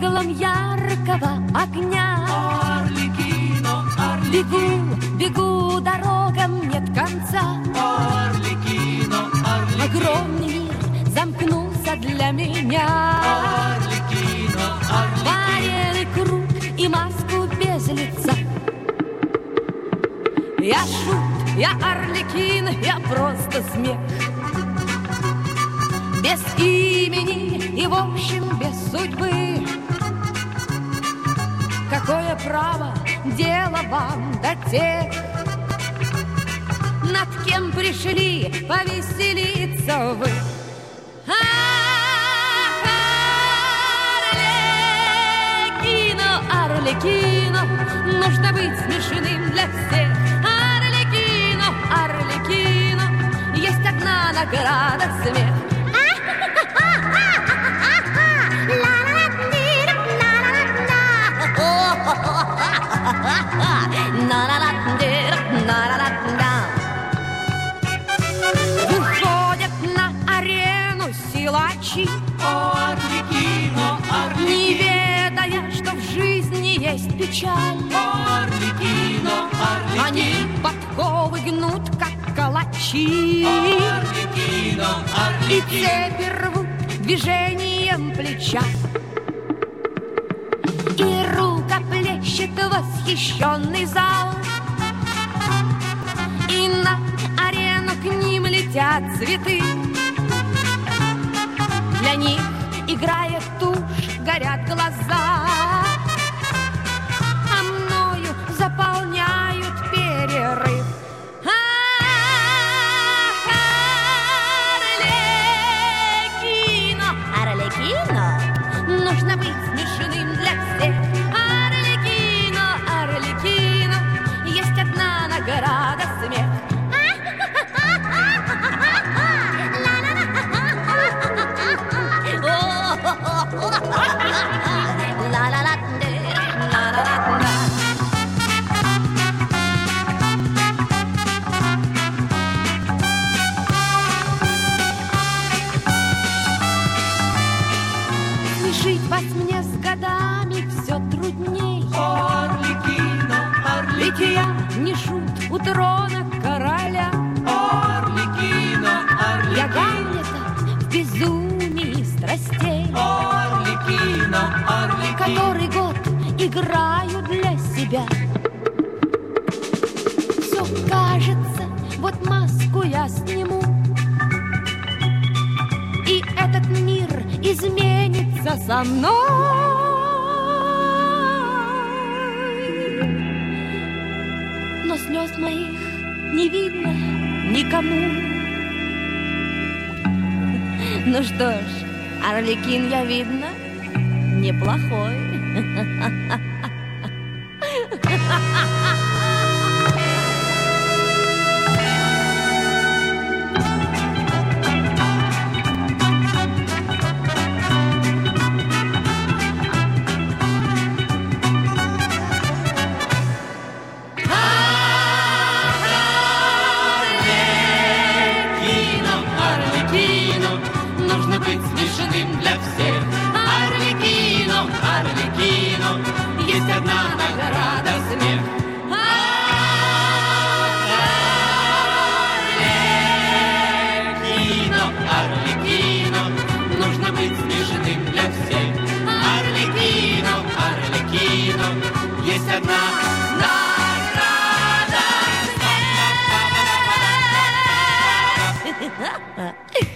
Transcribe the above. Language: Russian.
иглам яркого огня. Арлекино, Бегу, бегу, дорогам нет конца. Арлекино, Арлекино, огромный мир замкнулся для меня. Арлекино, Арлекино, Варенный круг и маску без лица. Я шут, я Арлекин, я просто смех. Без имени и, в общем, без судьбы. Какое право дело вам до тех, над кем пришли повеселиться вы? Арлекино, Арлекино, нужно быть смешным для всех. Арлекино, Арлекино, есть одна награда — смех. Выходят на арену силачи, Арлекино, не Арлекино, ведая, что в жизни есть печаль. Арлекино, Они Арлекино, подковы гнут, как калачи, Арлекино, и Арлекино, цепи рвут движением плеча. И рукоплещет восхищенный зал, и на арену к ним летят цветы. Для них играет тушь, горят глаза, а мною заполняют перерыв. Арлекино, Арлекино, нужно быть смешным для всех. Арлекино, Арлекино, есть одна награда — смех. Смешить вас мне с годами все трудней, Арлекино, ведь я не шут у трона короля. Арлекино, Я Арлекино, Гамлета в безумии страстей, Арлекино, Арлекино, который год играю для себя. Все кажется, вот маску я сниму, и этот мир изменится со мной. Но слез моих не видно никому. Ну что ж, Арлекин, я, видно, неплохой. Арлекино, нужно быть смешным для всех. Арлекино, Арлекино, есть одна награда — смех. Арлекино, Арлекино, нужно быть смешным для всех. Арлекино, Арлекино, есть одна награда — смех.